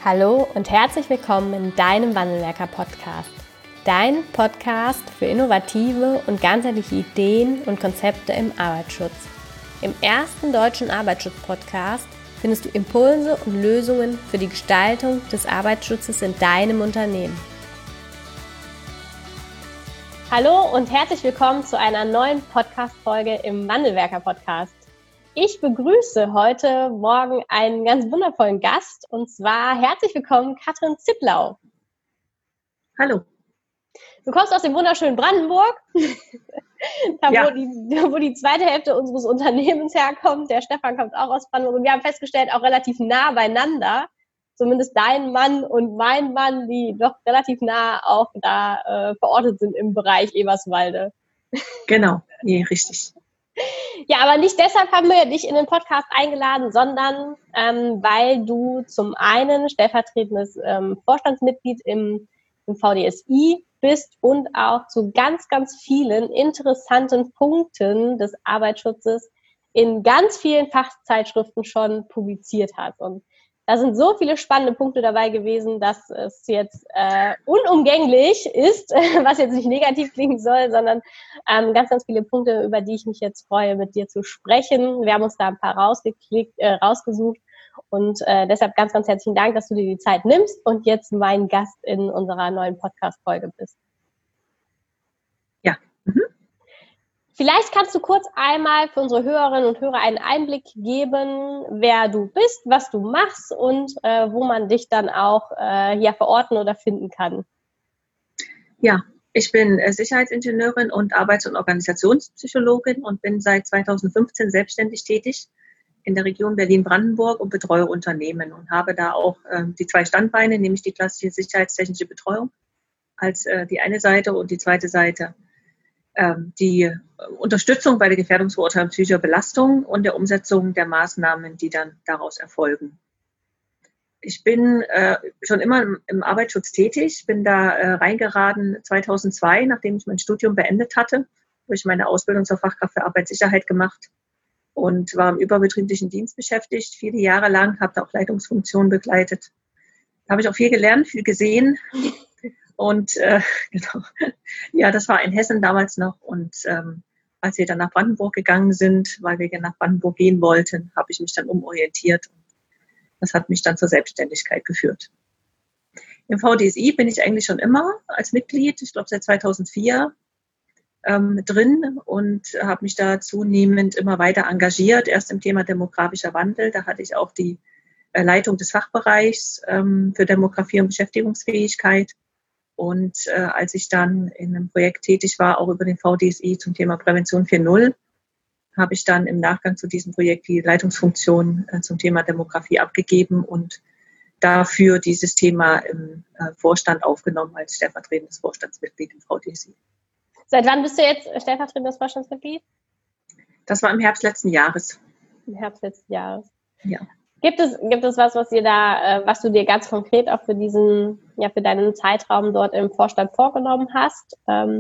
Hallo und herzlich willkommen in deinem Wandelwerker-Podcast. Dein Podcast für innovative und ganzheitliche Ideen und Konzepte im Arbeitsschutz. Im ersten deutschen Arbeitsschutz-Podcast findest du Impulse und Lösungen für die Gestaltung des Arbeitsschutzes in deinem Unternehmen. Hallo und herzlich willkommen zu einer neuen Podcast-Folge im Wandelwerker-Podcast. Ich begrüße heute Morgen einen ganz wundervollen Gast und zwar herzlich willkommen Katrin Zipplau. Hallo. Du kommst aus dem wunderschönen Brandenburg, wo die zweite Hälfte unseres Unternehmens herkommt. Der Stefan kommt auch aus Brandenburg und wir haben festgestellt, auch relativ nah beieinander, zumindest dein Mann und mein Mann, die doch relativ nah auch da verortet sind im Bereich Eberswalde. Genau, nee, richtig. Ja, aber nicht deshalb haben wir dich in den Podcast eingeladen, sondern weil du zum einen stellvertretendes Vorstandsmitglied im VDSI bist und auch zu ganz, ganz vielen interessanten Punkten des Arbeitsschutzes in ganz vielen Fachzeitschriften schon publiziert hast. Und da sind so viele spannende Punkte dabei gewesen, dass es jetzt unumgänglich ist, was jetzt nicht negativ klingen soll, sondern ganz, ganz viele Punkte, über die ich mich jetzt freue, mit dir zu sprechen. Wir haben uns da ein paar rausgesucht und deshalb ganz, ganz herzlichen Dank, dass du dir die Zeit nimmst und jetzt mein Gast in unserer neuen Podcast-Folge bist. Ja. Vielleicht kannst du kurz einmal für unsere Hörerinnen und Hörer einen Einblick geben, wer du bist, was du machst und wo man dich dann auch verorten oder finden kann. Ja, ich bin Sicherheitsingenieurin und Arbeits- und Organisationspsychologin und bin seit 2015 selbstständig tätig in der Region Berlin-Brandenburg und betreue Unternehmen und habe da auch die zwei Standbeine, nämlich die klassische sicherheitstechnische Betreuung als die eine Seite und die zweite Seite die Unterstützung bei der Gefährdungsbeurteilung psychischer Belastung und der Umsetzung der Maßnahmen, die dann daraus erfolgen. Ich bin schon immer im Arbeitsschutz tätig, bin da reingeraten 2002, nachdem ich mein Studium beendet hatte, habe ich meine Ausbildung zur Fachkraft für Arbeitssicherheit gemacht und war im überbetrieblichen Dienst beschäftigt, viele Jahre lang, habe da auch Leitungsfunktionen begleitet. Da habe ich auch viel gelernt, viel gesehen. Und genau, ja, das war in Hessen damals noch. Und als wir dann nach Brandenburg gegangen sind, weil wir nach Brandenburg gehen wollten, habe ich mich dann umorientiert. Das hat mich dann zur Selbstständigkeit geführt. Im VDSI bin ich eigentlich schon immer als Mitglied, ich glaube seit 2004, drin und habe mich da zunehmend immer weiter engagiert. Erst im Thema demografischer Wandel, da hatte ich auch die Leitung des Fachbereichs für Demografie und Beschäftigungsfähigkeit. Und als ich dann in einem Projekt tätig war, auch über den VDSI zum Thema Prävention 4.0, habe ich dann im Nachgang zu diesem Projekt die Leitungsfunktion zum Thema Demografie abgegeben und dafür dieses Thema im Vorstand aufgenommen als stellvertretendes Vorstandsmitglied im VDSI. Seit wann bist du jetzt stellvertretendes Vorstandsmitglied? Das war im Herbst letzten Jahres. Im Herbst letzten Jahres. Ja. Gibt es was du dir ganz konkret auch für deinen Zeitraum dort im Vorstand vorgenommen hast?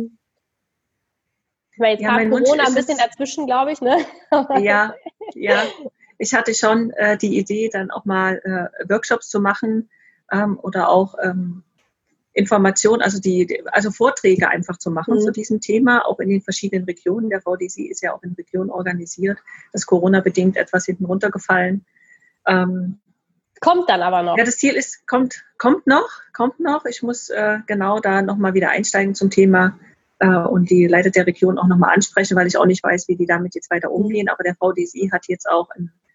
Weil jetzt kam Corona ein bisschen dazwischen, glaube ich, ne? Ja. Ich hatte schon die Idee, dann auch mal Workshops zu machen oder auch Informationen, also Vorträge einfach zu machen zu diesem Thema, auch in den verschiedenen Regionen. Der VDSI ist ja auch in Regionen organisiert. Das ist Corona-bedingt etwas hinten runtergefallen. Kommt dann aber noch. Ja, das Ziel ist, kommt noch. Ich muss genau da nochmal wieder einsteigen zum Thema und die Leiter der Region auch nochmal ansprechen, weil ich auch nicht weiß, wie die damit jetzt weiter umgehen. Aber der VDSI hat jetzt auch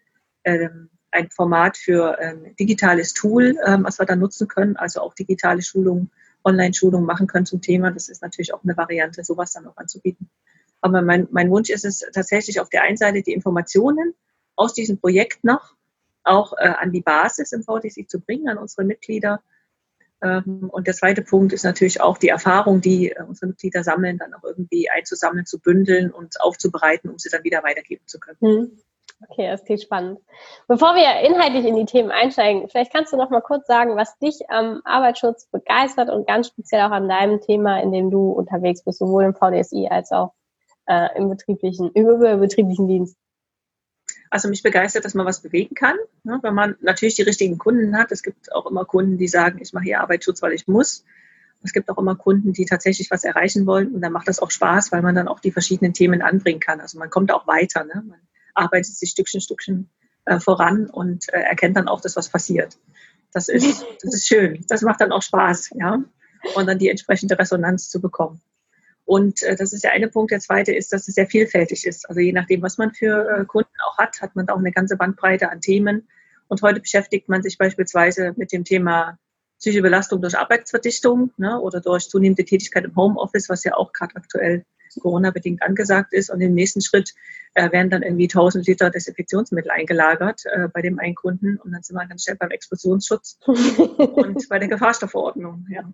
ein Format für ein digitales Tool, was wir da nutzen können, also auch digitale Schulungen, Online-Schulungen machen können zum Thema. Das ist natürlich auch eine Variante, sowas dann auch anzubieten. Aber mein Wunsch ist es tatsächlich auf der einen Seite die Informationen aus diesem Projekt noch auch an die Basis im VDSI zu bringen, an unsere Mitglieder. Und der zweite Punkt ist natürlich auch die Erfahrung, die unsere Mitglieder sammeln, dann auch irgendwie einzusammeln, zu bündeln und aufzubereiten, um sie dann wieder weitergeben zu können. Okay, das klingt spannend. Bevor wir inhaltlich in die Themen einsteigen, vielleicht kannst du noch mal kurz sagen, was dich am Arbeitsschutz begeistert und ganz speziell auch an deinem Thema, in dem du unterwegs bist, sowohl im VDSI als auch im betrieblichen Dienst. Also mich begeistert, dass man was bewegen kann, ne? Wenn man natürlich die richtigen Kunden hat. Es gibt auch immer Kunden, die sagen, ich mache hier Arbeitsschutz, weil ich muss. Es gibt auch immer Kunden, die tatsächlich was erreichen wollen und dann macht das auch Spaß, weil man dann auch die verschiedenen Themen anbringen kann. Also man kommt auch weiter, ne? Man arbeitet sich Stückchen voran und erkennt dann auch, dass was passiert. Das ist schön. Das macht dann auch Spaß, ja. Und dann die entsprechende Resonanz zu bekommen. Und das ist der eine Punkt. Der zweite ist, dass es sehr vielfältig ist. Also je nachdem, was man für Kunden auch hat man auch eine ganze Bandbreite an Themen. Und heute beschäftigt man sich beispielsweise mit dem Thema psychische Belastung durch Arbeitsverdichtung, ne, oder durch zunehmende Tätigkeit im Homeoffice, was ja auch gerade aktuell Corona-bedingt angesagt ist. Und im nächsten Schritt werden dann irgendwie 1000 Liter Desinfektionsmittel eingelagert bei dem einen Kunden. Und dann sind wir ganz schnell beim Explosionsschutz und bei der Gefahrstoffverordnung. Ja.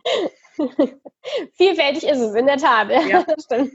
Vielfältig ist es, in der Tat. Ja. Stimmt.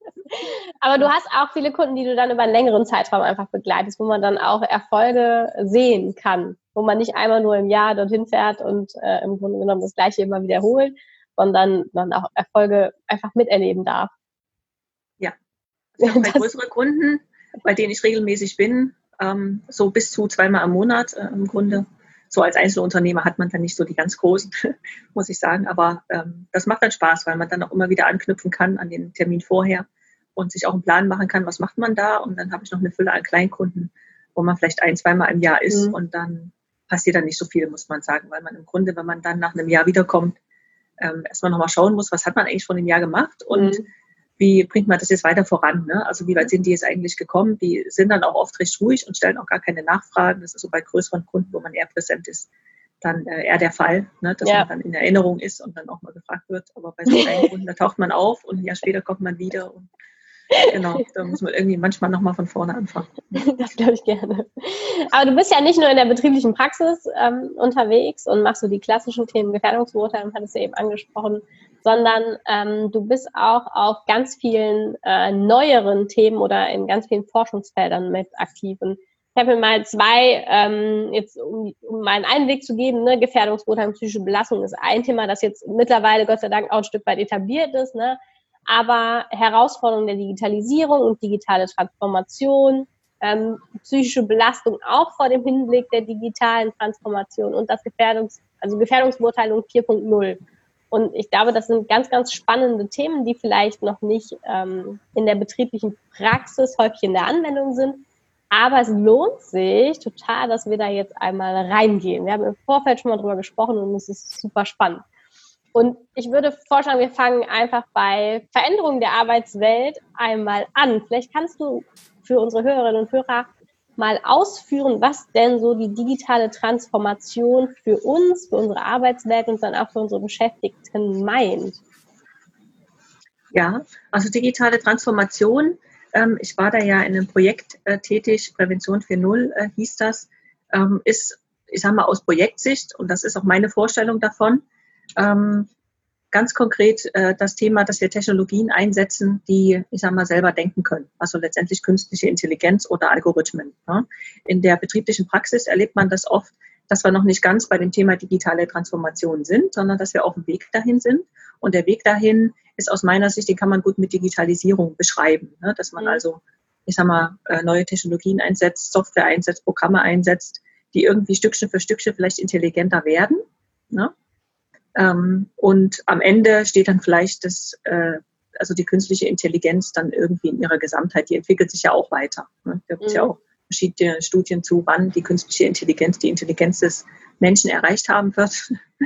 Aber du hast auch viele Kunden, die du dann über einen längeren Zeitraum einfach begleitest, wo man dann auch Erfolge sehen kann, wo man nicht einmal nur im Jahr dorthin fährt und im Grunde genommen das Gleiche immer wiederholt, sondern dann auch Erfolge einfach miterleben darf. Ja, ich habe größere Kunden, bei denen ich regelmäßig bin, so bis zu 2-mal im Monat im Grunde. So als Einzelunternehmer hat man dann nicht so die ganz großen, muss ich sagen. Aber das macht dann Spaß, weil man dann auch immer wieder anknüpfen kann an den Termin vorher und sich auch einen Plan machen kann, was macht man da. Und dann habe ich noch eine Fülle an Kleinkunden, wo man vielleicht 1-2-mal im Jahr ist. Und dann passiert dann nicht so viel, muss man sagen. Weil man im Grunde, wenn man dann nach einem Jahr wiederkommt, erstmal nochmal schauen muss, was hat man eigentlich von dem Jahr gemacht und wie bringt man das jetzt weiter voran? Ne? Also wie weit sind die jetzt eigentlich gekommen? Die sind dann auch oft recht ruhig und stellen auch gar keine Nachfragen. Das ist so bei größeren Kunden, wo man eher präsent ist, dann eher der Fall, ne? Dass man dann in Erinnerung ist und dann auch mal gefragt wird. Aber bei so kleinen Kunden, da taucht man auf und ein Jahr später kommt man wieder. Und genau, da muss man irgendwie manchmal nochmal von vorne anfangen. Das glaube ich gerne. Aber du bist ja nicht nur in der betrieblichen Praxis unterwegs und machst so die klassischen Themen Gefährdungsbeurteilung, hattest du eben angesprochen, sondern du bist auch auf ganz vielen neueren Themen oder in ganz vielen Forschungsfeldern mit aktiv. Und ich habe mir mal 2, jetzt um mal einen Einblick zu geben, ne, Gefährdungsbeurteilung, psychische Belastung ist ein Thema, das jetzt mittlerweile Gott sei Dank auch ein Stück weit etabliert ist, ne? Aber Herausforderungen der Digitalisierung und digitale Transformation, psychische Belastung auch vor dem Hinblick der digitalen Transformation und das Gefährdungsbeurteilung 4.0. Und ich glaube, das sind ganz, ganz spannende Themen, die vielleicht noch nicht in der betrieblichen Praxis häufig in der Anwendung sind. Aber es lohnt sich total, dass wir da jetzt einmal reingehen. Wir haben im Vorfeld schon mal drüber gesprochen und es ist super spannend. Und ich würde vorschlagen, wir fangen einfach bei Veränderungen der Arbeitswelt einmal an. Vielleicht kannst du für unsere Hörerinnen und Hörer mal ausführen, was denn so die digitale Transformation für uns, für unsere Arbeitswelt und dann auch für unsere Beschäftigten meint. Ja, also digitale Transformation. Ich war da ja in einem Projekt tätig, Prävention 4.0 hieß das, ist, ich sage mal, aus Projektsicht, und das ist auch meine Vorstellung davon, ganz konkret das Thema, dass wir Technologien einsetzen, die, ich sage mal, selber denken können. Also letztendlich künstliche Intelligenz oder Algorithmen. Ne? In der betrieblichen Praxis erlebt man das oft, dass wir noch nicht ganz bei dem Thema digitale Transformation sind, sondern dass wir auf dem Weg dahin sind. Und der Weg dahin ist aus meiner Sicht, den kann man gut mit Digitalisierung beschreiben. Ne? Dass man also, ich sage mal, neue Technologien einsetzt, Software einsetzt, Programme einsetzt, die irgendwie Stückchen für Stückchen vielleicht intelligenter werden. Ne? Und am Ende steht dann vielleicht also die künstliche Intelligenz dann irgendwie in ihrer Gesamtheit, die entwickelt sich ja auch weiter. Ne? Da gibt es ja auch verschiedene Studien zu, wann die künstliche Intelligenz die Intelligenz des Menschen erreicht haben wird.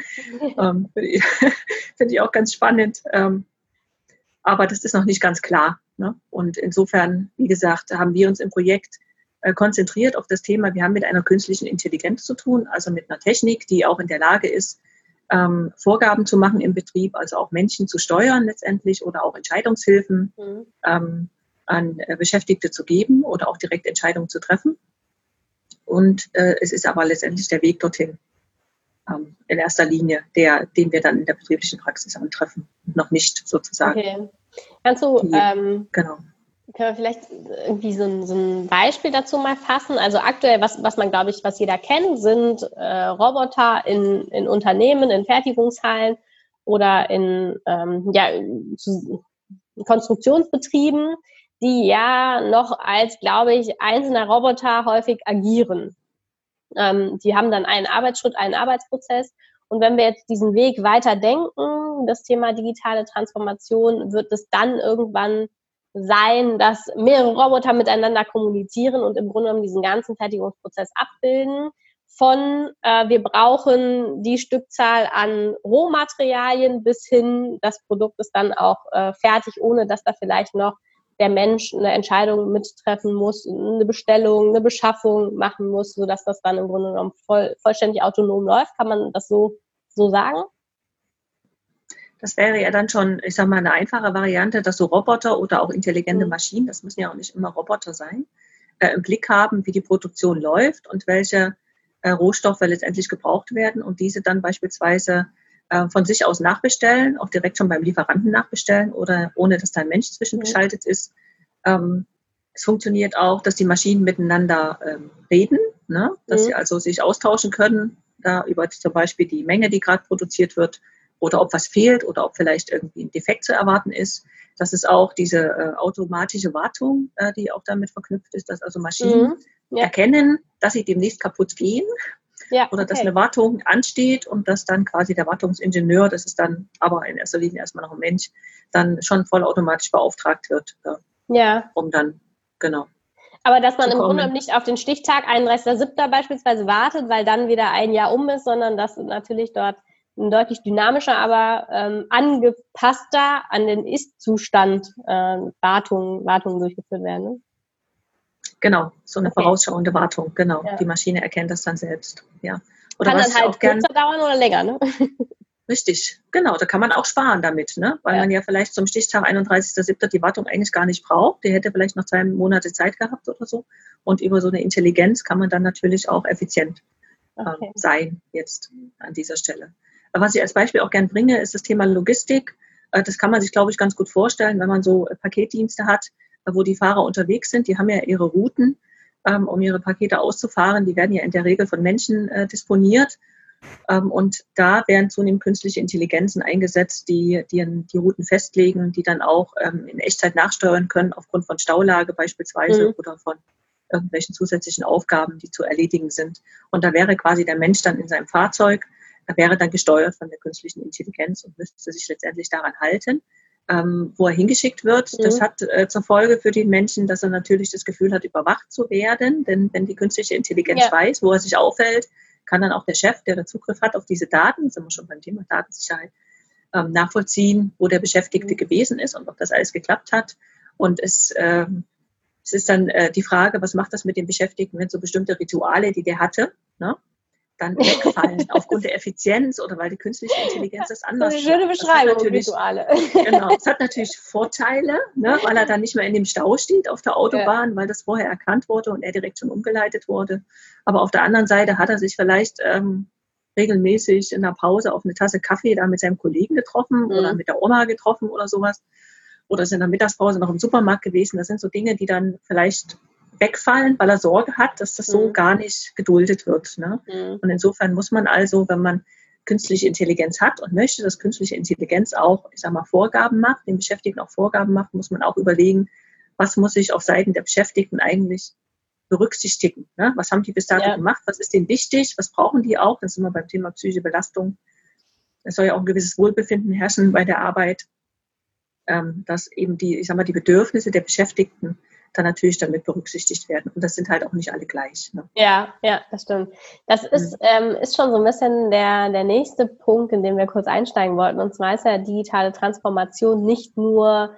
Finde ich auch ganz spannend. Aber das ist noch nicht ganz klar. Ne? Und insofern, wie gesagt, haben wir uns im Projekt konzentriert auf das Thema, wir haben mit einer künstlichen Intelligenz zu tun, also mit einer Technik, die auch in der Lage ist, Vorgaben zu machen im Betrieb, also auch Menschen zu steuern letztendlich oder auch Entscheidungshilfen an Beschäftigte zu geben oder auch direkt Entscheidungen zu treffen. Und es ist aber letztendlich der Weg dorthin in erster Linie, den wir dann in der betrieblichen Praxis antreffen, noch nicht sozusagen. Okay. Kannst du genau. Können wir vielleicht irgendwie so ein Beispiel dazu mal fassen? Also aktuell, was man, glaube ich, was jeder kennt, sind Roboter in Unternehmen, in Fertigungshallen oder in Konstruktionsbetrieben, die ja noch als, glaube ich, einzelner Roboter häufig agieren. Die haben dann einen Arbeitsschritt, einen Arbeitsprozess. Und wenn wir jetzt diesen Weg weiter denken, das Thema digitale Transformation, wird es dann irgendwann sein, dass mehrere Roboter miteinander kommunizieren und im Grunde genommen diesen ganzen Fertigungsprozess abbilden. Von wir brauchen die Stückzahl an Rohmaterialien bis hin, das Produkt ist dann auch fertig, ohne dass da vielleicht noch der Mensch eine Entscheidung mittreffen muss, eine Bestellung, eine Beschaffung machen muss, sodass das dann im Grunde genommen vollständig autonom läuft. Kann man das so sagen? Das wäre ja dann schon, ich sage mal, eine einfache Variante, dass so Roboter oder auch intelligente Maschinen, das müssen ja auch nicht immer Roboter sein, im Blick haben, wie die Produktion läuft und welche Rohstoffe letztendlich gebraucht werden und diese dann beispielsweise von sich aus nachbestellen, auch direkt schon beim Lieferanten nachbestellen oder ohne, dass da ein Mensch zwischengeschaltet ist. Es funktioniert auch, dass die Maschinen miteinander reden, ne? Dass sie also sich austauschen können, da über zum Beispiel die Menge, die gerade produziert wird, oder ob was fehlt oder ob vielleicht irgendwie ein Defekt zu erwarten ist. Das ist auch diese automatische Wartung, die auch damit verknüpft ist, dass also Maschinen erkennen, dass sie demnächst kaputt gehen oder dass eine Wartung ansteht und dass dann quasi der Wartungsingenieur, das ist dann aber in erster Linie erstmal noch ein Mensch, dann schon vollautomatisch beauftragt wird, um dann, genau. Aber dass man im Grunde genommen nicht auf den Stichtag 31.07. beispielsweise wartet, weil dann wieder ein Jahr um ist, sondern dass natürlich dort ein deutlich dynamischer, aber angepasster an den Ist-Zustand Wartungen durchgeführt werden. Ne? Genau, so eine vorausschauende Wartung, genau. Ja. Die Maschine erkennt das dann selbst. Ja. Oder kann was dann halt auch kürzer dauern oder länger, ne? Richtig, genau. Da kann man auch sparen damit, ne? Weil man ja vielleicht zum Stichtag 31.07. die Wartung eigentlich gar nicht braucht. Die hätte vielleicht noch 2 Monate Zeit gehabt oder so. Und über so eine Intelligenz kann man dann natürlich auch effizient sein jetzt an dieser Stelle. Was ich als Beispiel auch gern bringe, ist das Thema Logistik. Das kann man sich, glaube ich, ganz gut vorstellen, wenn man so Paketdienste hat, wo die Fahrer unterwegs sind. Die haben ja ihre Routen, um ihre Pakete auszufahren. Die werden ja in der Regel von Menschen disponiert. Und da werden zunehmend künstliche Intelligenzen eingesetzt, die Routen festlegen, die dann auch in Echtzeit nachsteuern können, aufgrund von Staulage beispielsweise oder von irgendwelchen zusätzlichen Aufgaben, die zu erledigen sind. Und da wäre quasi der Mensch dann in seinem Fahrzeug, er wäre dann gesteuert von der künstlichen Intelligenz und müsste sich letztendlich daran halten, wo er hingeschickt wird. Das hat zur Folge für den Menschen, dass er natürlich das Gefühl hat, überwacht zu werden. Denn wenn die künstliche Intelligenz weiß, wo er sich aufhält, kann dann auch der Chef, der Zugriff hat auf diese Daten, sind wir schon beim Thema Datensicherheit, nachvollziehen, wo der Beschäftigte gewesen ist und ob das alles geklappt hat. Und es ist dann die Frage, was macht das mit dem Beschäftigten, wenn so bestimmte Rituale, die der hatte, ne, dann wegfallen aufgrund der Effizienz oder weil die künstliche Intelligenz das anders macht. Das ist eine schöne Beschreibung, Rituale. Genau, es hat natürlich Vorteile, ne, weil er dann nicht mehr in dem Stau steht auf der Autobahn, weil das vorher erkannt wurde und er direkt schon umgeleitet wurde. Aber auf der anderen Seite hat er sich vielleicht regelmäßig in der Pause auf eine Tasse Kaffee da mit seinem Kollegen getroffen oder mit der Oma getroffen oder sowas. Oder ist in der Mittagspause noch im Supermarkt gewesen. Das sind so Dinge, die dann vielleicht wegfallen, weil er Sorge hat, dass das so gar nicht geduldet wird. Ne? Und insofern muss man also, wenn man künstliche Intelligenz hat und möchte, dass künstliche Intelligenz auch, ich sag mal, Vorgaben macht, den Beschäftigten auch Vorgaben macht, muss man auch überlegen, was muss ich auf Seiten der Beschäftigten eigentlich berücksichtigen. Ne? Was haben die bis dato gemacht? Was ist denen wichtig? Was brauchen die auch? Das sind wir beim Thema psychische Belastung. Es soll ja auch ein gewisses Wohlbefinden herrschen bei der Arbeit, dass eben die Bedürfnisse der Beschäftigten dann natürlich damit berücksichtigt werden. Und das sind halt auch nicht alle gleich. Ne? Ja, das stimmt. Das ist schon so ein bisschen der nächste Punkt, in den wir kurz einsteigen wollten. Und zwar ist ja digitale Transformation nicht nur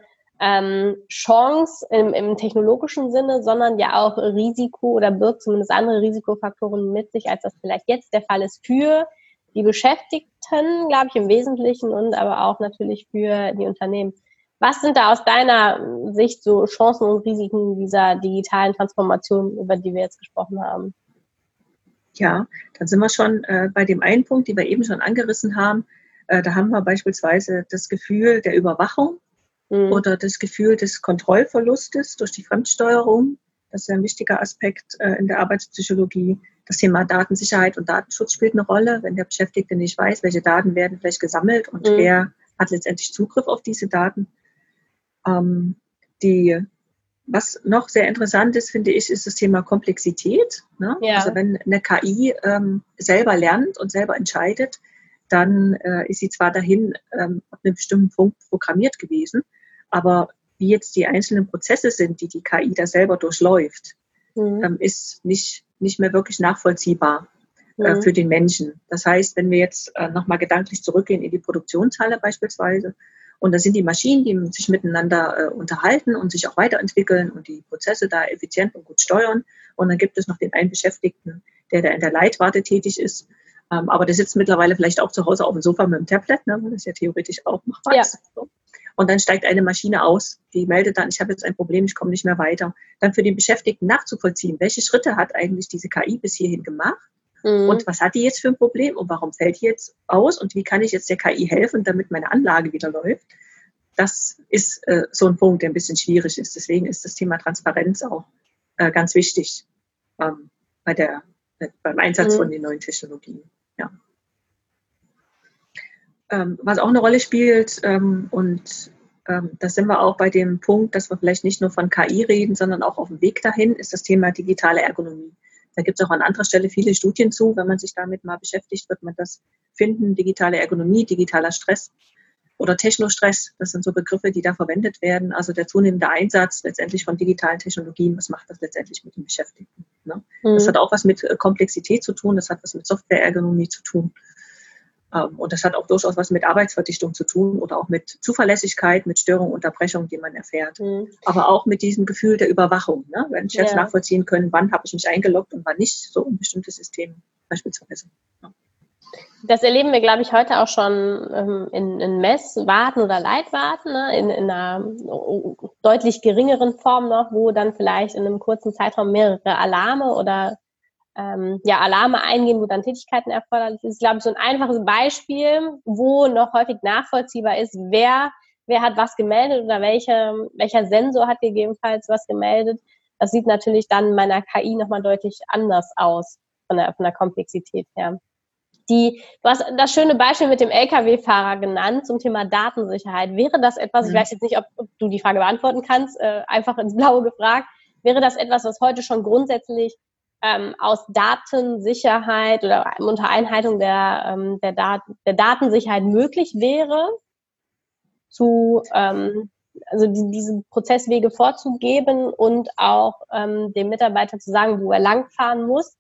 Chance im technologischen Sinne, sondern ja auch Risiko oder birgt zumindest andere Risikofaktoren mit sich, als das vielleicht jetzt der Fall ist für die Beschäftigten, glaube ich, im Wesentlichen und aber auch natürlich für die Unternehmen. Was sind da aus deiner Sicht so Chancen und Risiken dieser digitalen Transformation, über die wir jetzt gesprochen haben? Ja, dann sind wir schon bei dem einen Punkt, den wir eben schon angerissen haben. Da haben wir beispielsweise das Gefühl der Überwachung oder das Gefühl des Kontrollverlustes durch die Fremdsteuerung. Das ist ein wichtiger Aspekt in der Arbeitspsychologie. Das Thema Datensicherheit und Datenschutz spielt eine Rolle, wenn der Beschäftigte nicht weiß, welche Daten werden vielleicht gesammelt und wer hat letztendlich Zugriff auf diese Daten. Die Was noch sehr interessant ist, finde ich, ist das Thema Komplexität. Ne? Ja. Also wenn eine KI selber lernt und selber entscheidet, dann ist sie zwar dahin auf einem bestimmten Punkt programmiert gewesen, aber wie jetzt die einzelnen Prozesse sind, die die KI da selber durchläuft, ist nicht mehr wirklich nachvollziehbar für den Menschen. Das heißt, wenn wir jetzt nochmal gedanklich zurückgehen in die Produktionshalle beispielsweise, und da sind die Maschinen, die sich miteinander unterhalten und sich auch weiterentwickeln und die Prozesse da effizient und gut steuern. Und dann gibt es noch den einen Beschäftigten, der da in der Leitwarte tätig ist. Aber der sitzt mittlerweile vielleicht auch zu Hause auf dem Sofa mit dem Tablet, ne, weil das ja theoretisch auch machbar ist. Ja. Und dann steigt eine Maschine aus, die meldet dann, ich habe jetzt ein Problem, ich komme nicht mehr weiter. Dann für den Beschäftigten nachzuvollziehen, welche Schritte hat eigentlich diese KI bis hierhin gemacht? Und was hat die jetzt für ein Problem und warum fällt die jetzt aus und wie kann ich jetzt der KI helfen, damit meine Anlage wieder läuft? Das ist so ein Punkt, der ein bisschen schwierig ist. Deswegen ist das Thema Transparenz auch ganz wichtig beim Einsatz von den neuen Technologien. Ja. Was auch eine Rolle spielt da sind wir auch bei dem Punkt, dass wir vielleicht nicht nur von KI reden, sondern auch auf dem Weg dahin, ist das Thema digitale Ergonomie. Da gibt es auch an anderer Stelle viele Studien zu. Wenn man sich damit mal beschäftigt, wird man das finden. Digitale Ergonomie, digitaler Stress oder Technostress, das sind so Begriffe, die da verwendet werden. Also der zunehmende Einsatz letztendlich von digitalen Technologien, was macht das letztendlich mit den Beschäftigten? Ne? Das hat auch was mit Komplexität zu tun, das hat was mit Softwareergonomie zu tun. Und das hat auch durchaus was mit Arbeitsverdichtung zu tun oder auch mit Zuverlässigkeit, mit Störung, Unterbrechung, die man erfährt. Aber auch mit diesem Gefühl der Überwachung. Ne? Wenn Chefs nachvollziehen können, wann habe ich mich eingeloggt und wann nicht, so ein bestimmtes System beispielsweise. Ja. Das erleben wir, glaube ich, heute auch schon in Messwarten oder Leitwarten, ne? in einer deutlich geringeren Form noch, wo dann vielleicht in einem kurzen Zeitraum mehrere Alarme oder Alarme eingehen, wo dann Tätigkeiten erforderlich ist. Ich glaube, so ein einfaches Beispiel, wo noch häufig nachvollziehbar ist, wer hat was gemeldet oder welcher Sensor hat gegebenenfalls was gemeldet. Das sieht natürlich dann meiner KI nochmal deutlich anders aus, von der Komplexität her. Du hast das schöne Beispiel mit dem Lkw-Fahrer genannt zum Thema Datensicherheit. Wäre das etwas, ich weiß jetzt nicht, ob du die Frage beantworten kannst, einfach ins Blaue gefragt, wäre das etwas, was heute schon grundsätzlich aus Datensicherheit oder unter Einhaltung der Datensicherheit möglich wäre, diese Prozesswege vorzugeben und auch dem Mitarbeiter zu sagen, wo er langfahren muss?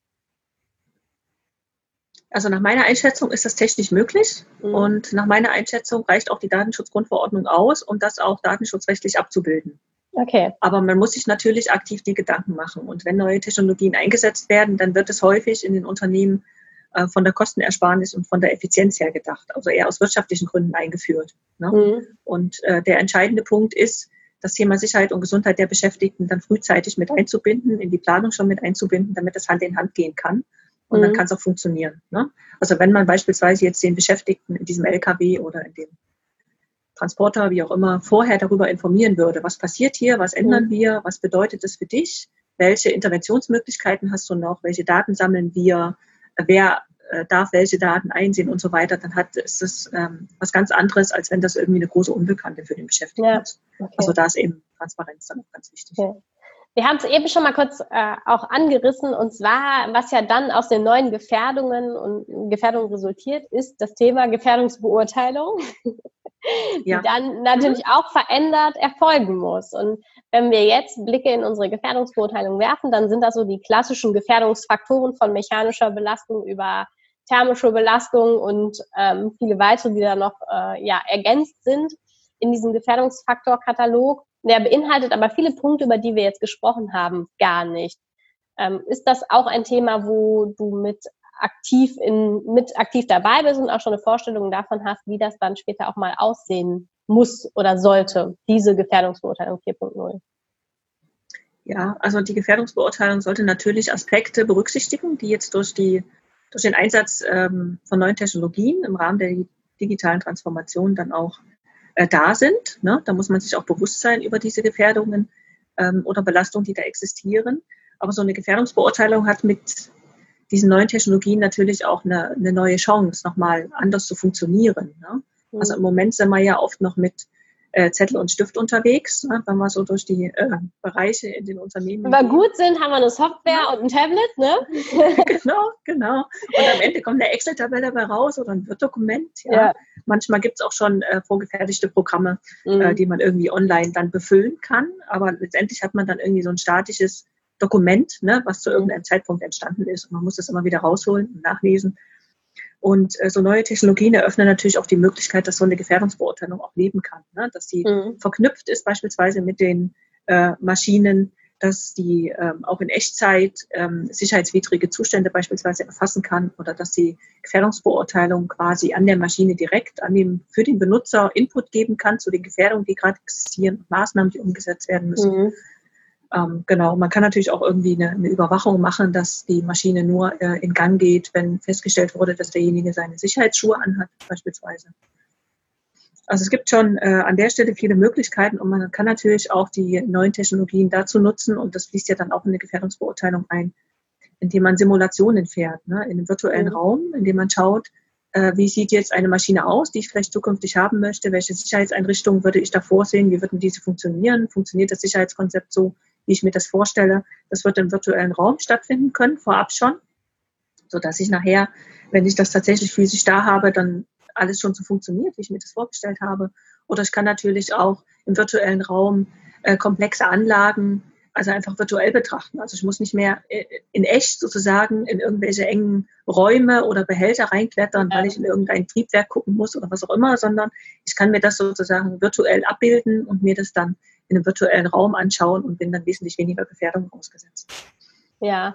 Also nach meiner Einschätzung ist das technisch möglich und nach meiner Einschätzung reicht auch die Datenschutzgrundverordnung aus, um das auch datenschutzrechtlich abzubilden. Okay. Aber man muss sich natürlich aktiv die Gedanken machen. Und wenn neue Technologien eingesetzt werden, dann wird es häufig in den Unternehmen von der Kostenersparnis und von der Effizienz her gedacht, also eher aus wirtschaftlichen Gründen eingeführt. Ne? Und der entscheidende Punkt ist, das Thema Sicherheit und Gesundheit der Beschäftigten dann frühzeitig mit einzubinden, in die Planung schon mit einzubinden, damit das Hand in Hand gehen kann. Und dann kann es auch funktionieren. Ne? Also wenn man beispielsweise jetzt den Beschäftigten in diesem LKW oder in dem Transporter, wie auch immer, vorher darüber informieren würde, was passiert hier, was ändern wir, was bedeutet das für dich, welche Interventionsmöglichkeiten hast du noch, welche Daten sammeln wir, wer darf welche Daten einsehen und so weiter, dann ist das was ganz anderes, als wenn das irgendwie eine große Unbekannte für den Beschäftigten ist. Okay. Also da ist eben Transparenz dann auch ganz wichtig. Okay. Wir haben es eben schon mal kurz auch angerissen, und zwar, was ja dann aus den neuen Gefährdungen resultiert, ist das Thema Gefährdungsbeurteilung, die dann natürlich auch verändert erfolgen muss. Und wenn wir jetzt Blicke in unsere Gefährdungsbeurteilung werfen, dann sind das so die klassischen Gefährdungsfaktoren von mechanischer Belastung über thermische Belastung und viele weitere, die da noch ergänzt sind in diesem Gefährdungsfaktorkatalog. Der beinhaltet aber viele Punkte, über die wir jetzt gesprochen haben, gar nicht. Ist das auch ein Thema, wo du mit aktiv dabei bist und auch schon eine Vorstellung davon hast, wie das dann später auch mal aussehen muss oder sollte, diese Gefährdungsbeurteilung 4.0? Ja, also die Gefährdungsbeurteilung sollte natürlich Aspekte berücksichtigen, die jetzt durch den Einsatz von neuen Technologien im Rahmen der digitalen Transformation dann auch da sind. Ne? Da muss man sich auch bewusst sein über diese Gefährdungen oder Belastungen, die da existieren. Aber so eine Gefährdungsbeurteilung hat mit diesen neuen Technologien natürlich auch eine neue Chance, nochmal anders zu funktionieren. Ne? Also im Moment sind wir ja oft noch mit Zettel und Stift unterwegs, ne, wenn wir so durch die Bereiche in den Unternehmen Wenn wir gut sind, haben wir eine Software und ein Tablet, ne? Genau. Und am Ende kommt eine Excel-Tabelle dabei raus oder ein Word-Dokument. Ja. Manchmal gibt es auch schon vorgefertigte Programme, die man irgendwie online dann befüllen kann. Aber letztendlich hat man dann irgendwie so ein statisches Dokument, ne, was zu irgendeinem Zeitpunkt entstanden ist. Und man muss das immer wieder rausholen und nachlesen. Und so neue Technologien eröffnen natürlich auch die Möglichkeit, dass so eine Gefährdungsbeurteilung auch leben kann. Ne? Dass die verknüpft ist beispielsweise mit den Maschinen, dass die auch in Echtzeit sicherheitswidrige Zustände beispielsweise erfassen kann oder dass die Gefährdungsbeurteilung quasi an der Maschine direkt für den Benutzer Input geben kann zu den Gefährdungen, die gerade existieren und Maßnahmen, die umgesetzt werden müssen. Genau, man kann natürlich auch irgendwie eine Überwachung machen, dass die Maschine nur in Gang geht, wenn festgestellt wurde, dass derjenige seine Sicherheitsschuhe anhat, beispielsweise. Also es gibt schon an der Stelle viele Möglichkeiten und man kann natürlich auch die neuen Technologien dazu nutzen und das fließt ja dann auch in eine Gefährdungsbeurteilung ein, indem man Simulationen fährt, ne, in einem virtuellen Raum, indem man schaut, wie sieht jetzt eine Maschine aus, die ich vielleicht zukünftig haben möchte, welche Sicherheitseinrichtungen würde ich da vorsehen, wie würden diese funktionieren, funktioniert das Sicherheitskonzept so, wie ich mir das vorstelle. Das wird im virtuellen Raum stattfinden können, vorab schon, sodass ich nachher, wenn ich das tatsächlich physisch da habe, dann alles schon so funktioniert, wie ich mir das vorgestellt habe. Oder ich kann natürlich auch im virtuellen Raum komplexe Anlagen, also einfach virtuell betrachten. Also ich muss nicht mehr in echt sozusagen in irgendwelche engen Räume oder Behälter reinklettern, weil ich in irgendein Triebwerk gucken muss oder was auch immer, sondern ich kann mir das sozusagen virtuell abbilden und mir das dann in einem virtuellen Raum anschauen und bin dann wesentlich weniger Gefährdung ausgesetzt. Ja,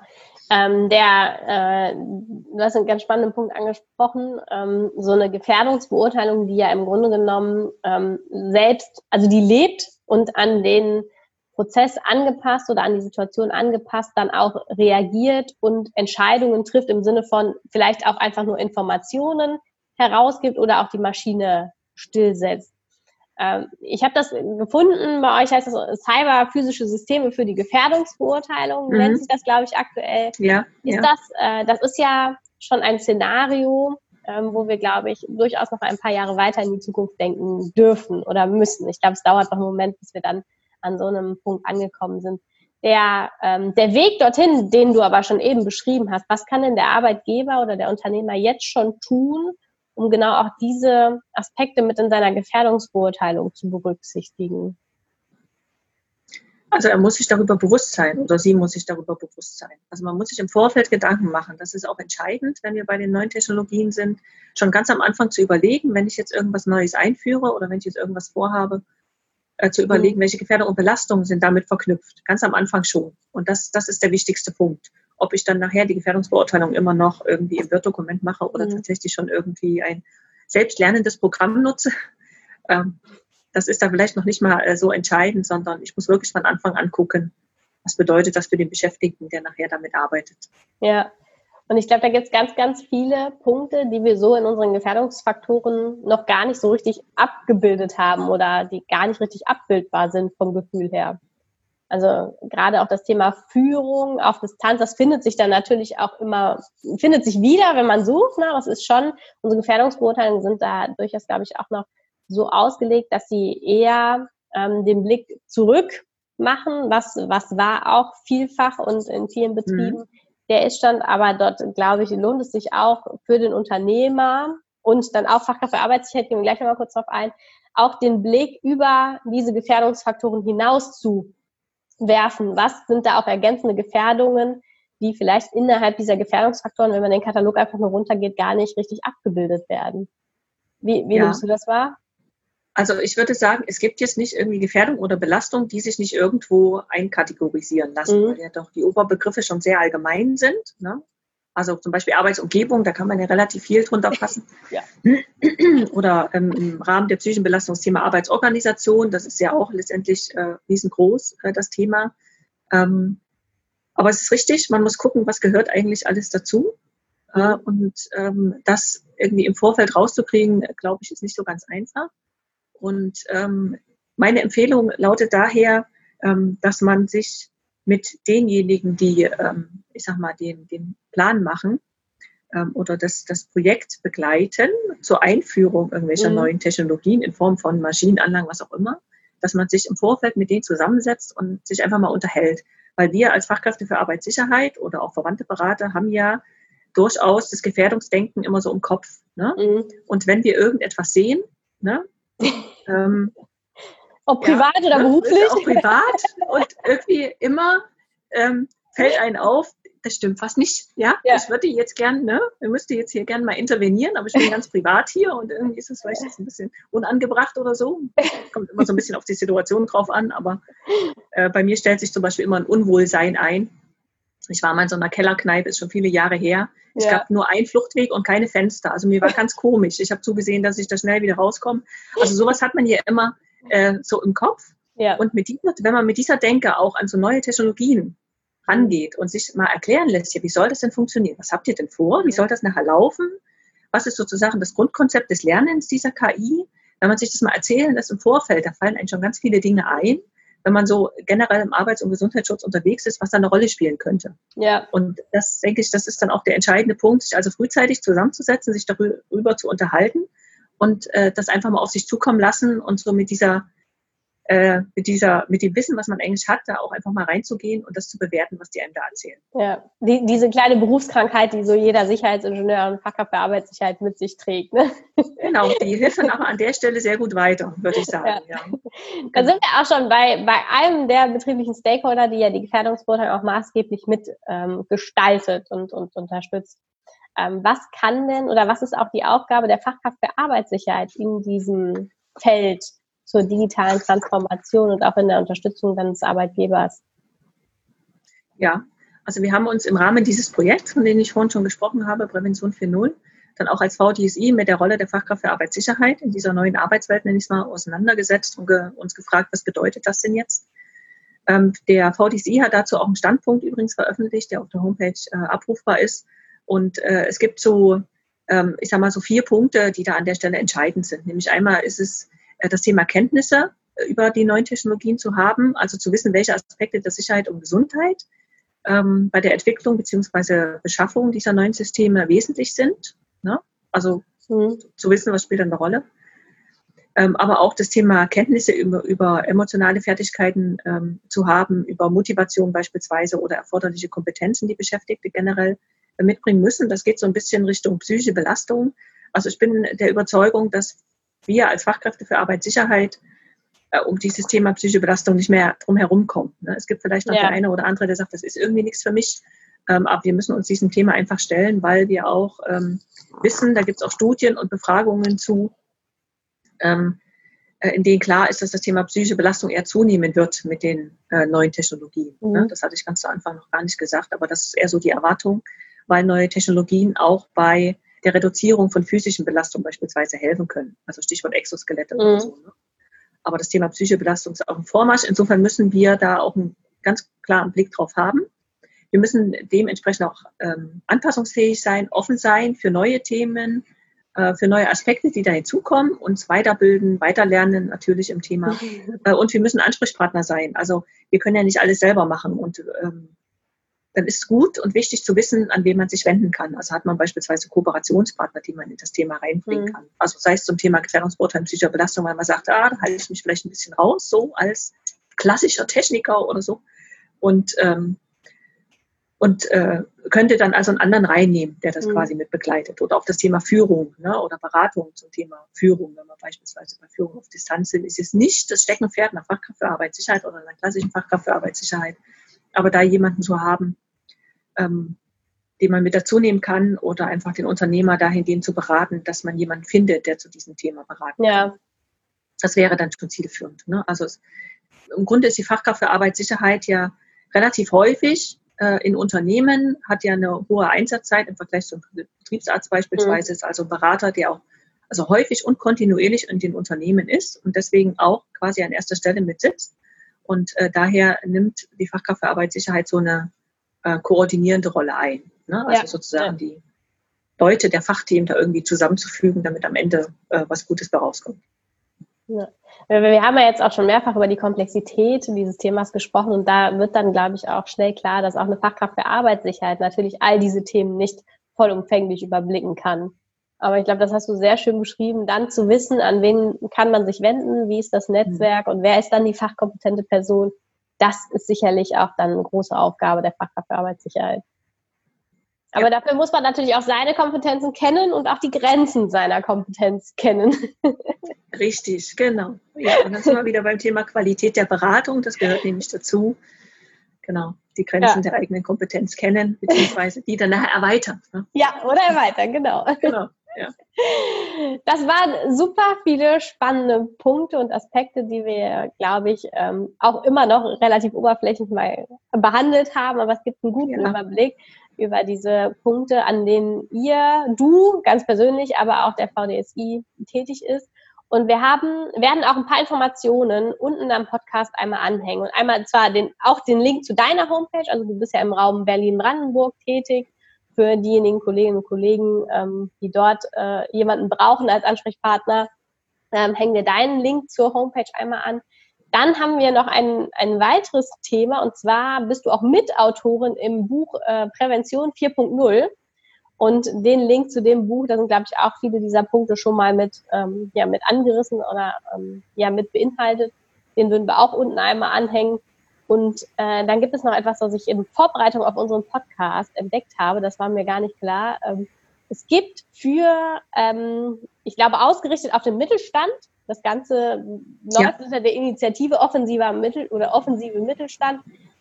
du hast einen ganz spannenden Punkt angesprochen, so eine Gefährdungsbeurteilung, die ja im Grunde genommen selbst, also die lebt und an den Prozess angepasst oder an die Situation angepasst dann auch reagiert und Entscheidungen trifft im Sinne von vielleicht auch einfach nur Informationen herausgibt oder auch die Maschine stillsetzt. Ich habe das gefunden, bei euch heißt das Cyber-physische Systeme für die Gefährdungsbeurteilung, nennt sich das, glaube ich, aktuell. Das ist ja schon ein Szenario, wo wir, glaube ich, durchaus noch ein paar Jahre weiter in die Zukunft denken dürfen oder müssen. Ich glaube, es dauert noch einen Moment, bis wir dann an so einem Punkt angekommen sind. Der Weg dorthin, den du aber schon eben beschrieben hast, was kann denn der Arbeitgeber oder der Unternehmer jetzt schon tun, um genau auch diese Aspekte mit in seiner Gefährdungsbeurteilung zu berücksichtigen? Also er muss sich darüber bewusst sein oder sie muss sich darüber bewusst sein. Also man muss sich im Vorfeld Gedanken machen. Das ist auch entscheidend, wenn wir bei den neuen Technologien sind, schon ganz am Anfang zu überlegen, wenn ich jetzt irgendwas Neues einführe oder wenn ich jetzt irgendwas vorhabe, zu überlegen, welche Gefährdungen und Belastungen sind damit verknüpft. Ganz am Anfang schon. Und das ist der wichtigste Punkt. Ob ich dann nachher die Gefährdungsbeurteilung immer noch irgendwie im Word-Dokument mache oder tatsächlich schon irgendwie ein selbstlernendes Programm nutze, das ist da vielleicht noch nicht mal so entscheidend, sondern ich muss wirklich von Anfang an gucken, was bedeutet das für den Beschäftigten, der nachher damit arbeitet. Ja, und ich glaube, da gibt es ganz, ganz viele Punkte, die wir so in unseren Gefährdungsfaktoren noch gar nicht so richtig abgebildet haben oder die gar nicht richtig abbildbar sind vom Gefühl her. Also gerade auch das Thema Führung auf Distanz, das findet sich dann natürlich auch findet sich wieder, wenn man sucht. Ne? Aber es ist schon, unsere Gefährdungsbeurteilungen sind da durchaus, glaube ich, auch noch so ausgelegt, dass sie eher den Blick zurück machen, was war auch vielfach und in vielen Betrieben der Ist-Stand, aber dort, glaube ich, lohnt es sich auch für den Unternehmer und dann auch Fachkraft für Arbeitssicherheit, gehen wir gleich nochmal kurz drauf ein, auch den Blick über diese Gefährdungsfaktoren hinaus zu werfen. Was sind da auch ergänzende Gefährdungen, die vielleicht innerhalb dieser Gefährdungsfaktoren, wenn man den Katalog einfach nur runtergeht, gar nicht richtig abgebildet werden? Wie nimmst du das wahr? Also ich würde sagen, es gibt jetzt nicht irgendwie Gefährdung oder Belastung, die sich nicht irgendwo einkategorisieren lassen, weil ja doch die Oberbegriffe schon sehr allgemein sind. Ne? Also zum Beispiel Arbeitsumgebung, da kann man ja relativ viel drunter fassen. Oder im Rahmen der psychischen Belastung das Thema Arbeitsorganisation, das ist ja auch letztendlich riesengroß, das Thema. Aber es ist richtig, man muss gucken, was gehört eigentlich alles dazu. Und das irgendwie im Vorfeld rauszukriegen, glaube ich, ist nicht so ganz einfach. Und meine Empfehlung lautet daher, dass man sich mit denjenigen, die, den Plan machen, oder das Projekt begleiten zur Einführung irgendwelcher neuen Technologien in Form von Maschinenanlagen, was auch immer, dass man sich im Vorfeld mit denen zusammensetzt und sich einfach mal unterhält. Weil wir als Fachkräfte für Arbeitssicherheit oder auch verwandte Berater haben ja durchaus das Gefährdungsdenken immer so im Kopf. Ne? Und wenn wir irgendetwas sehen, ne, ob privat oder beruflich? Auch privat und irgendwie immer fällt einem auf, das stimmt fast nicht. Ja, ich würde jetzt gerne, ich müsste jetzt hier gerne mal intervenieren, aber ich bin ganz privat hier und irgendwie ist es vielleicht jetzt ein bisschen unangebracht oder so. Kommt immer so ein bisschen auf die Situation drauf an, aber bei mir stellt sich zum Beispiel immer ein Unwohlsein ein. Ich war mal in so einer Kellerkneipe, ist schon viele Jahre her. Es gab nur einen Fluchtweg und keine Fenster. Also mir war ganz komisch. Ich habe zugesehen, dass ich da schnell wieder rauskomme. Also sowas hat man hier immer so im Kopf. Ja. Und wenn man mit dieser Denke auch an so neue Technologien rangeht und sich mal erklären lässt, ja, wie soll das denn funktionieren? Was habt ihr denn vor? Wie soll das nachher laufen? Was ist sozusagen das Grundkonzept des Lernens dieser KI? Wenn man sich das mal erzählen lässt im Vorfeld, da fallen einem schon ganz viele Dinge ein, wenn man so generell im Arbeits- und Gesundheitsschutz unterwegs ist, was da eine Rolle spielen könnte. Ja. Und das, denke ich, das ist dann auch der entscheidende Punkt, sich also frühzeitig zusammenzusetzen, sich darüber zu unterhalten und das einfach mal auf sich zukommen lassen und so mit dem Wissen, was man eigentlich hat, da auch einfach mal reinzugehen und das zu bewerten, was die einem da erzählen. Ja, diese kleine Berufskrankheit, die so jeder Sicherheitsingenieur und Fachkraft für Arbeitssicherheit mit sich trägt. Ne? Genau, die hilft dann aber an der Stelle sehr gut weiter, würde ich sagen. Ja. Da sind wir auch schon bei einem der betrieblichen Stakeholder, die ja die Gefährdungsbeurteilung auch maßgeblich mit gestaltet und unterstützt. Was kann denn oder was ist auch die Aufgabe der Fachkraft für Arbeitssicherheit in diesem Feld zur digitalen Transformation und auch in der Unterstützung des Arbeitgebers? Ja, also wir haben uns im Rahmen dieses Projekts, von dem ich vorhin schon gesprochen habe, Prävention 4.0, dann auch als VDSI mit der Rolle der Fachkraft für Arbeitssicherheit in dieser neuen Arbeitswelt, nenne ich es mal, auseinandergesetzt und uns gefragt, was bedeutet das denn jetzt? Der VDSI hat dazu auch einen Standpunkt übrigens veröffentlicht, der auf der Homepage abrufbar ist. Und es gibt so, ich sag mal, so 4 Punkte, die da an der Stelle entscheidend sind. Nämlich einmal ist es das Thema Kenntnisse über die neuen Technologien zu haben, also zu wissen, welche Aspekte der Sicherheit und Gesundheit bei der Entwicklung bzw. Beschaffung dieser neuen Systeme wesentlich sind. Ne? Also zu wissen, was spielt eine Rolle. Aber auch das Thema Kenntnisse über emotionale Fertigkeiten zu haben, über Motivation beispielsweise oder erforderliche Kompetenzen, die Beschäftigte generell mitbringen müssen. Das geht so ein bisschen Richtung psychische Belastung. Also ich bin der Überzeugung, dass wir als Fachkräfte für Arbeitssicherheit um dieses Thema psychische Belastung nicht mehr drum herum kommen. Ne? Es gibt vielleicht noch der eine oder andere, der sagt, das ist irgendwie nichts für mich. Aber wir müssen uns diesem Thema einfach stellen, weil wir auch wissen, da gibt es auch Studien und Befragungen zu, in denen klar ist, dass das Thema psychische Belastung eher zunehmen wird mit den neuen Technologien. Ne? Das hatte ich ganz zu Anfang noch gar nicht gesagt, aber das ist eher so die Erwartung, weil neue Technologien auch bei der Reduzierung von physischen Belastungen beispielsweise helfen können. Also Stichwort Exoskelette oder so. Ne? Aber das Thema psychische Belastung ist auch ein Vormarsch. Insofern müssen wir da auch einen ganz klaren Blick drauf haben. Wir müssen dementsprechend auch anpassungsfähig sein, offen sein für neue Themen, für neue Aspekte, die da hinzukommen, uns weiterbilden, weiterlernen natürlich im Thema. Und wir müssen Ansprechpartner sein. Also wir können ja nicht alles selber machen. Und dann ist es gut und wichtig zu wissen, an wen man sich wenden kann. Also hat man beispielsweise Kooperationspartner, die man in das Thema reinbringen kann. Also sei es zum Thema Gefährdungsbeurteilung psychischer Belastung, weil man sagt, da halte ich mich vielleicht ein bisschen raus, so als klassischer Techniker oder so. Und könnte dann also einen anderen reinnehmen, der das quasi mit begleitet. Oder auf das Thema Führung, ne, oder Beratung zum Thema Führung. Wenn man beispielsweise bei Führung auf Distanz sind, ist es nicht das Steckenpferd einer Fachkraft für Arbeitssicherheit oder einer klassischen Fachkraft für Arbeitssicherheit. Aber da jemanden zu haben, den man mit dazu nehmen kann oder einfach den Unternehmer dahingehend zu beraten, dass man jemanden findet, der zu diesem Thema beraten kann. Das wäre dann schon zielführend. Ne? Also im Grunde ist die Fachkraft für Arbeitssicherheit ja relativ häufig in Unternehmen, hat ja eine hohe Einsatzzeit im Vergleich zum Betriebsarzt beispielsweise, ist also ein Berater, der auch also häufig und kontinuierlich in den Unternehmen ist und deswegen auch quasi an erster Stelle mit sitzt. Und daher nimmt die Fachkraft für Arbeitssicherheit so eine koordinierende Rolle ein. Ne? Also sozusagen die Leute der Fachthemen da irgendwie zusammenzufügen, damit am Ende was Gutes da rauskommt. Ja. Wir haben ja jetzt auch schon mehrfach über die Komplexität dieses Themas gesprochen und da wird dann, glaube ich, auch schnell klar, dass auch eine Fachkraft für Arbeitssicherheit natürlich all diese Themen nicht vollumfänglich überblicken kann. Aber ich glaube, das hast du sehr schön beschrieben, dann zu wissen, an wen kann man sich wenden, wie ist das Netzwerk und wer ist dann die fachkompetente Person. Das ist sicherlich auch dann eine große Aufgabe der Fachkraft für Arbeitssicherheit. Aber dafür muss man natürlich auch seine Kompetenzen kennen und auch die Grenzen seiner Kompetenz kennen. Richtig, genau. Ja, und dann sind wir wieder beim Thema Qualität der Beratung. Das gehört nämlich dazu. Genau, die Grenzen der eigenen Kompetenz kennen, beziehungsweise die dann nachher erweitern. Ne? Ja, oder erweitern, genau. Genau. Ja. Das waren super viele spannende Punkte und Aspekte, die wir, glaube ich, auch immer noch relativ oberflächlich mal behandelt haben. Aber es gibt einen guten Überblick über diese Punkte, an denen du ganz persönlich, aber auch der VDSI tätig ist. Und wir werden auch ein paar Informationen unten am Podcast einmal anhängen. Und einmal zwar auch den Link zu deiner Homepage, also du bist ja im Raum Berlin-Brandenburg tätig, für diejenigen Kolleginnen und Kollegen, die dort jemanden brauchen als Ansprechpartner, hängen wir deinen Link zur Homepage einmal an. Dann haben wir noch ein weiteres Thema, und zwar bist du auch Mitautorin im Buch Prävention 4.0. Und den Link zu dem Buch, da sind, glaube ich, auch viele dieser Punkte schon mal mit angerissen oder mit beinhaltet. Den würden wir auch unten einmal anhängen. Und dann gibt es noch etwas, was ich in Vorbereitung auf unseren Podcast entdeckt habe. Das war mir gar nicht klar. Es gibt ich glaube, ausgerichtet auf den Mittelstand, das Ganze läuft unter der Initiative offensive Mittelstand,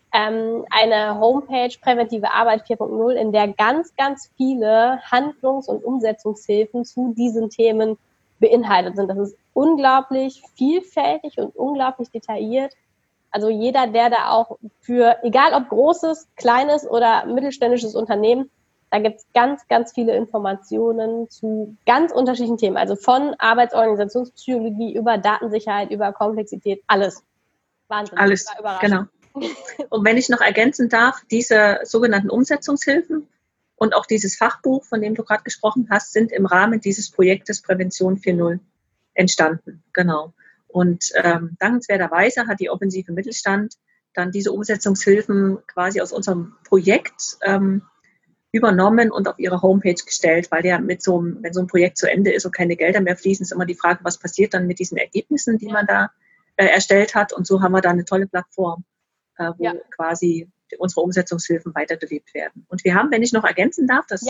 eine Homepage Präventive Arbeit 4.0, in der ganz, ganz viele Handlungs- und Umsetzungshilfen zu diesen Themen beinhaltet sind. Das ist unglaublich vielfältig und unglaublich detailliert. Also jeder, der da auch egal ob großes, kleines oder mittelständisches Unternehmen, da gibt es ganz, ganz viele Informationen zu ganz unterschiedlichen Themen. Also von Arbeitsorganisationspsychologie über Datensicherheit, über Komplexität, alles. Wahnsinn. Alles, genau. Und wenn ich noch ergänzen darf, diese sogenannten Umsetzungshilfen und auch dieses Fachbuch, von dem du gerade gesprochen hast, sind im Rahmen dieses Projektes Prävention 4.0 entstanden. Genau. Und dankenswerterweise hat die Offensive Mittelstand dann diese Umsetzungshilfen quasi aus unserem Projekt übernommen und auf ihre Homepage gestellt, weil ja wenn so ein Projekt zu Ende ist und keine Gelder mehr fließen, ist immer die Frage, was passiert dann mit diesen Ergebnissen, die man da erstellt hat. Und so haben wir da eine tolle Plattform, wo quasi unsere Umsetzungshilfen weitergelebt werden. Und wir haben, wenn ich noch ergänzen darf, das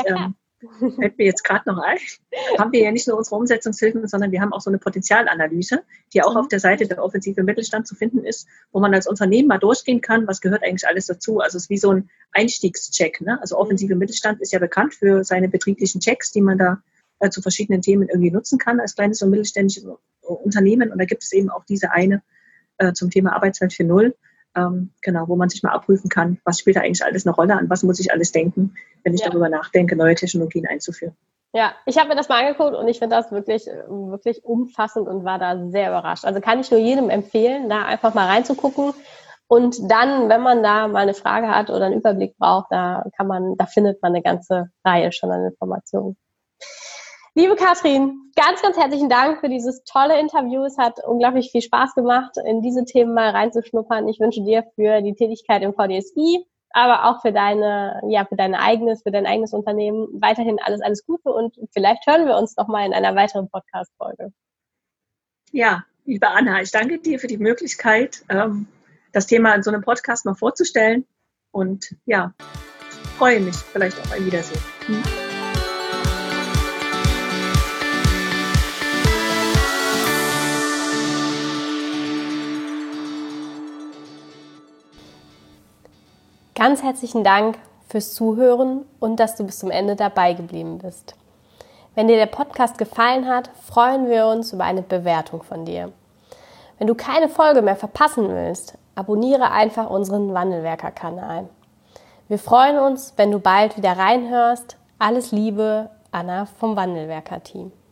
fällt mir jetzt gerade noch ein, haben wir ja nicht nur unsere Umsetzungshilfen, sondern wir haben auch so eine Potenzialanalyse, die auch auf der Seite der Offensive Mittelstand zu finden ist, wo man als Unternehmen mal durchgehen kann, was gehört eigentlich alles dazu. Also es ist wie so ein Einstiegscheck. Ne? Also Offensive Mittelstand ist ja bekannt für seine betrieblichen Checks, die man da zu verschiedenen Themen irgendwie nutzen kann als kleines und mittelständisches Unternehmen. Und da gibt es eben auch diese eine zum Thema Arbeitswelt 4.0. Genau, wo man sich mal abprüfen kann, was spielt da eigentlich alles eine Rolle, an was muss ich alles denken, wenn ich darüber nachdenke, neue Technologien einzuführen. Ja, ich habe mir das mal angeguckt und ich finde das wirklich, wirklich umfassend und war da sehr überrascht. Also kann ich nur jedem empfehlen, da einfach mal reinzugucken und dann, wenn man da mal eine Frage hat oder einen Überblick braucht, da findet man eine ganze Reihe schon an Informationen. Liebe Katrin, ganz, ganz herzlichen Dank für dieses tolle Interview. Es hat unglaublich viel Spaß gemacht, in diese Themen mal reinzuschnuppern. Ich wünsche dir für die Tätigkeit im VDSI, aber auch für dein eigenes Unternehmen weiterhin alles Gute und vielleicht hören wir uns noch mal in einer weiteren Podcast-Folge. Ja, liebe Anna, ich danke dir für die Möglichkeit, das Thema in so einem Podcast mal vorzustellen und freue mich vielleicht auf ein Wiedersehen. Ganz herzlichen Dank fürs Zuhören und dass du bis zum Ende dabei geblieben bist. Wenn dir der Podcast gefallen hat, freuen wir uns über eine Bewertung von dir. Wenn du keine Folge mehr verpassen willst, abonniere einfach unseren Wandelwerker-Kanal. Wir freuen uns, wenn du bald wieder reinhörst. Alles Liebe, Anna vom Wandelwerker-Team.